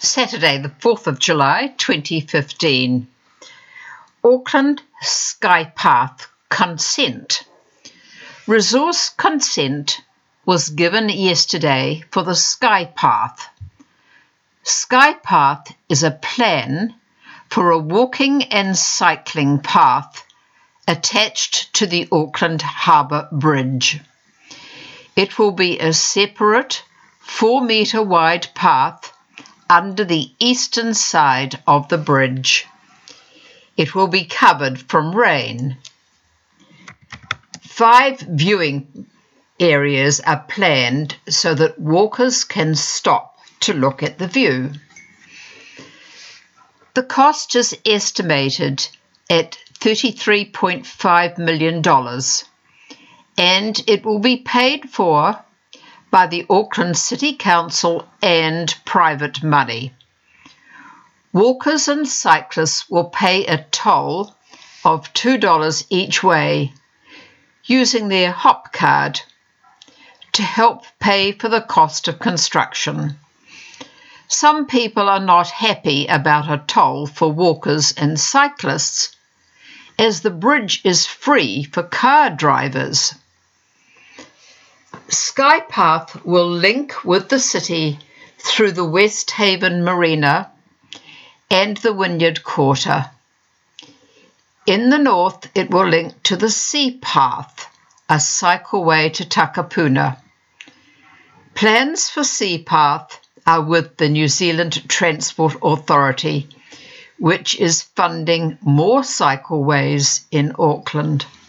Saturday, the 4th of July, 2015. Auckland Skypath consent. Resource consent was given yesterday for the Skypath. Skypath is a plan for a walking and cycling path attached to the Auckland Harbour Bridge. It will be a separate 4-metre wide path under the eastern side of the bridge. It will be covered from rain. 5 viewing areas are planned so that walkers can stop to look at the view. The cost is estimated at $33.5 million, and it will be paid for by the Auckland City Council and private money. Walkers and cyclists will pay a toll of $2 each way using their HOP card to help pay for the cost of construction. Some people are not happy about a toll for walkers and cyclists, as the bridge is free for car drivers. Skypath will link with the city through the West Haven Marina and the Wynyard Quarter. In the north, it will link to the Sea Path, a cycleway to Takapuna. Plans for Sea Path are with the New Zealand Transport Authority, which is funding more cycleways in Auckland.